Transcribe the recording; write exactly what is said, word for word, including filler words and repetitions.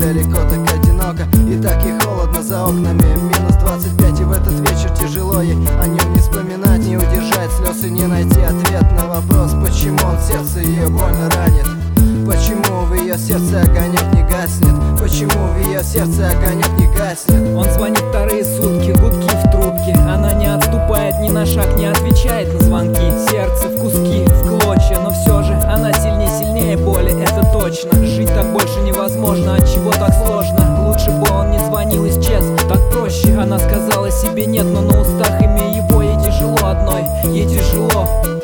далеко, так одиноко и так ей холодно за окнами. Минус двадцать пять, и в этот вечер тяжело ей о нем не вспоминать, не удержать слез и не найти ответ на вопрос, почему он сердце ее больно ранит. Почему в ее сердце огонек не гаснет? Почему в ее сердце огонек не гаснет? Он звонит вторые сутки, гудки в трубке. Она не отступает ни на шаг, не отвечает на звонки. Сердце в куски, в клочья, но все же она сильнее, сильнее боли, это точно. Жить так больше невозможно, отчего так сложно? Лучше бы он не звонил, исчез, так проще. Она сказала себе нет, но на устах имя его ей тяжело одной, ей тяжело.